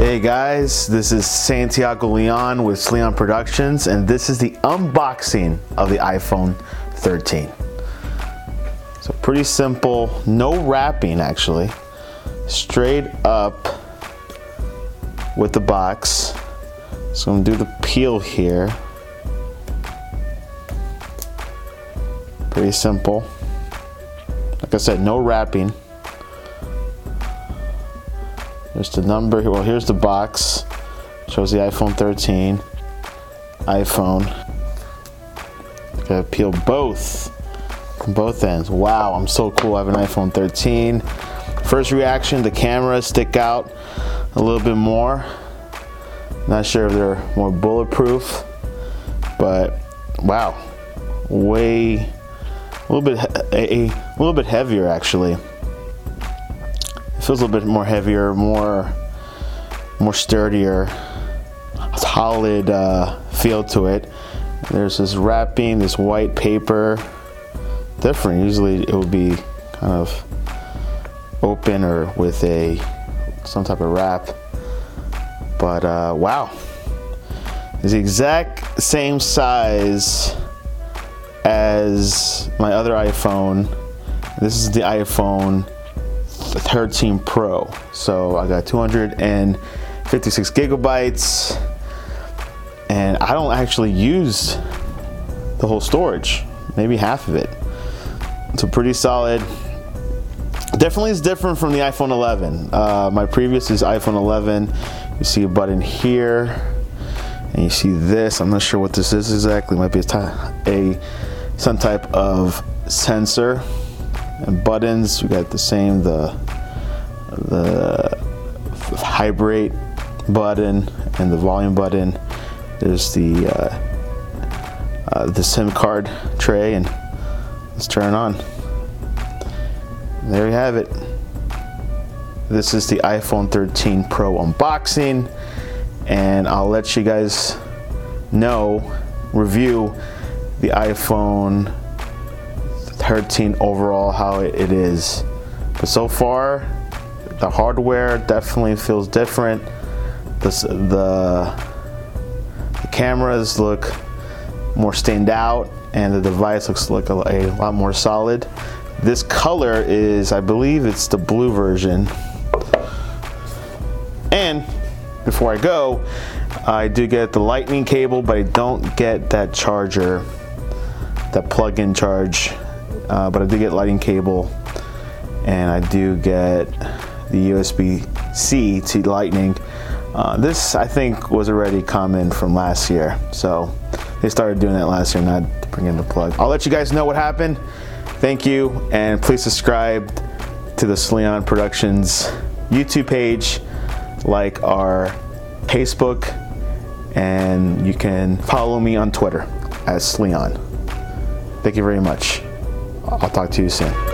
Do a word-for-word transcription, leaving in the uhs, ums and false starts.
Hey guys, this is Santiago Leon with Leon Productions, and this is the unboxing of the iPhone thirteen. So pretty simple, no wrapping actually, straight up with the box. So I'm gonna do the peel here. Pretty simple. Like I said, no wrapping. There's the number. Well, here's the box. Shows the iPhone thirteen. iPhone. Gotta peel both from both ends. Wow, I'm so cool. I have an iPhone thirteen. First reaction: the cameras stick out a little bit more. Not sure if they're more bulletproof, but wow, way a little bit a, a little bit heavier actually. Feels a little bit more heavier, more more sturdier, solid uh, feel to it. There's this wrapping, this white paper. Different. Usually it would be kind of open or with a some type of wrap. But uh, wow, it's the exact same size as my other iPhone. This is the iPhone thirteen Pro. So I got two hundred fifty-six gigabytes, and I don't actually use the whole storage, maybe half of it. So pretty solid. Definitely is different from the iPhone eleven. Uh, my previous is iPhone eleven. You see a button here, and you see this. I'm not sure what this is exactly. It might be a, a some type of sensor. And buttons, we got the same, the the vibrate button and the volume button. There's the uh, uh, the SIM card tray, and let's turn it on. There you have it. This is the iPhone thirteen Pro unboxing, and I'll let you guys know, review the iPhone thirteen overall, how it is. But so far, the hardware definitely feels different. This, the, the cameras look more stand out, and the device looks like a, a lot more solid. This color is, I believe it's the blue version. And before I go, I do get the lightning cable, but I don't get that charger, that plug-in charge. Uh, but I do get lightning cable, and I do get the U S B C to lightning. Uh, this I think was already common from last year, so they started doing that last year, not to bring in the plug. I'll let you guys know what happened. Thank you, and please subscribe to the Leon Productions YouTube page, like our Facebook, and you can follow me on Twitter as Leon. Thank you very much. I'll talk to you soon.